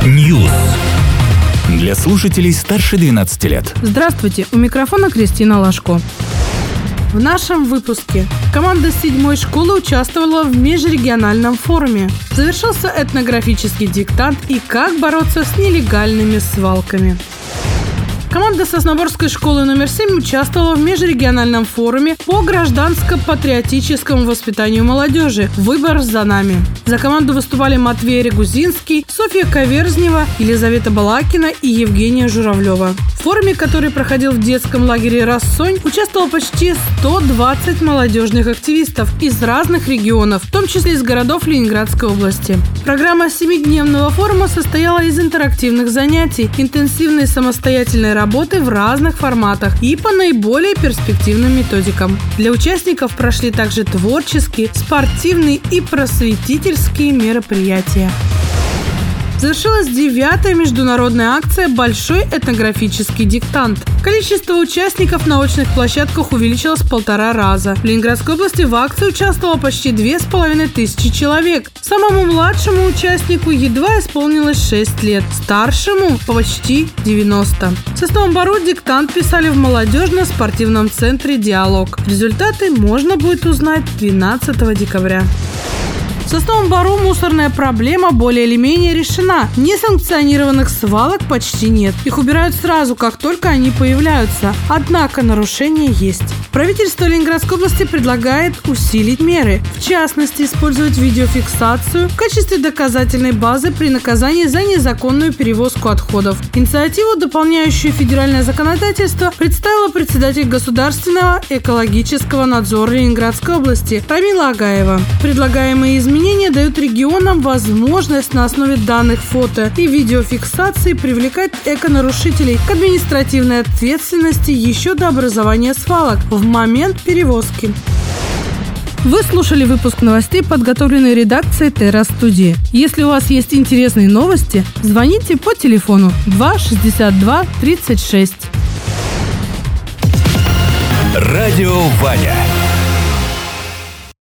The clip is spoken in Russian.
News. Для слушателей старше 12 лет. Здравствуйте, у микрофона Кристина Лашко. В нашем выпуске команда 7-й школы участвовала в межрегиональном форуме. Завершился этнографический диктант и как бороться с нелегальными свалками. Команда Сосноборской школы номер 7 участвовала в межрегиональном форуме по гражданско-патриотическому воспитанию молодежи «Выбор за нами». За команду выступали Матвей Регузинский, Софья Каверзнева, Елизавета Балакина и Евгения Журавлева. В форуме, который проходил в детском лагере «Рассонь», участвовало почти 120 молодежных активистов из разных регионов, в том числе из городов Ленинградской области. Программа 7-дневного форума состояла из интерактивных занятий, интенсивной самостоятельной работы в разных форматах и по наиболее перспективным методикам. Для участников прошли также творческие, спортивные и просветительские мероприятия. Завершилась 9-я международная акция «Большой этнографический диктант». Количество участников на очных площадках увеличилось в 1,5 раза. В Ленинградской области в акции участвовало почти 2500 человек. Самому младшему участнику едва исполнилось 6 лет, старшему почти 90. В Сосновом Бору диктант писали в молодежно-спортивном центре «Диалог». Результаты можно будет узнать 12 декабря. В Сосновом Бору мусорная проблема более или менее решена. Несанкционированных свалок почти нет. Их убирают сразу, как только они появляются. Однако нарушения есть. Правительство Ленинградской области предлагает усилить меры. В частности, использовать видеофиксацию в качестве доказательной базы при наказании за незаконную перевозку отходов. Инициативу, дополняющую федеральное законодательство, представила председатель Государственного экологического надзора Ленинградской области Рамила Агаева. Предлагаемые изменения дают регионам возможность на основе данных фото и видеофиксации привлекать эконарушителей к административной ответственности еще до образования свалок в момент перевозки. Вы слушали выпуск новостей, подготовленный редакцией Терра-студии. Если у вас есть интересные новости, звоните по телефону 2 62 36. Радио Ваня.